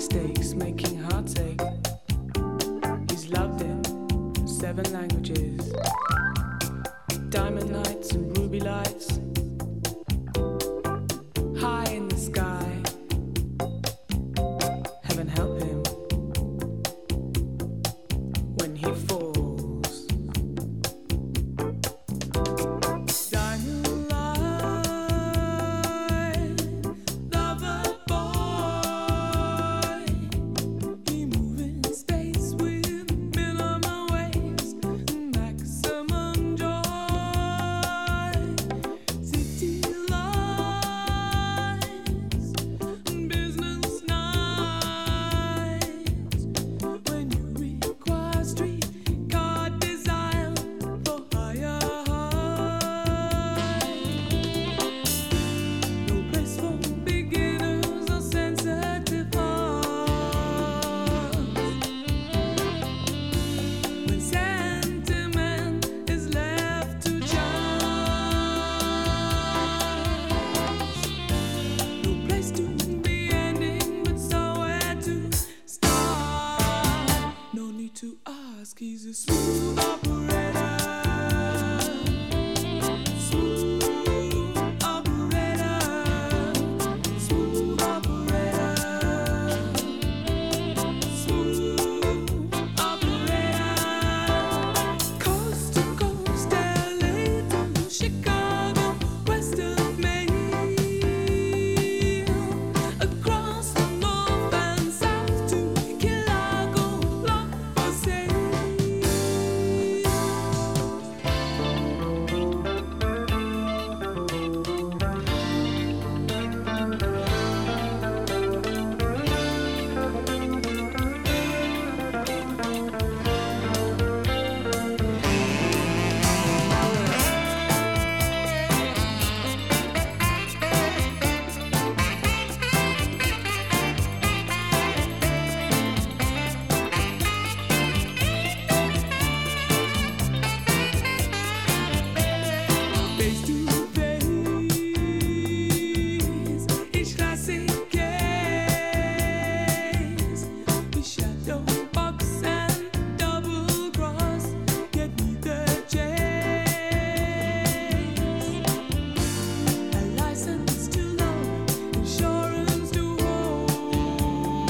stakes, making hearts ache. He's loved in 7 languages. Diamond nights and ruby lights, high in the sky. Heaven help him when he falls. Diamond light, lover boy. He moves in space with minimum waves, maximum joy. City lights, business nights. When you require streetcar desire for higher heights. No place for beginners or sensitive hearts. When sentiment is left to chance. No place to be ending, but somewhere to start. No need to ask, he's a smooth operator. Smooth operator. Smooth operator. Smooth operator. Coast to coast, LA to Chicago, west of Maine. Across the north and south to Chicago, love for sale. Face to face, each classic case. The shadow box and double cross, yet neither chase. A license to love, insurance to hold.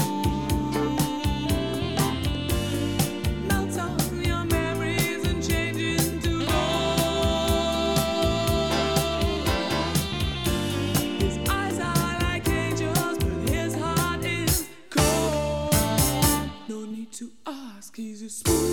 Melt on your memories and change into gold. His eyes are like angels, but his heart is cold. No need to ask, he's a smooth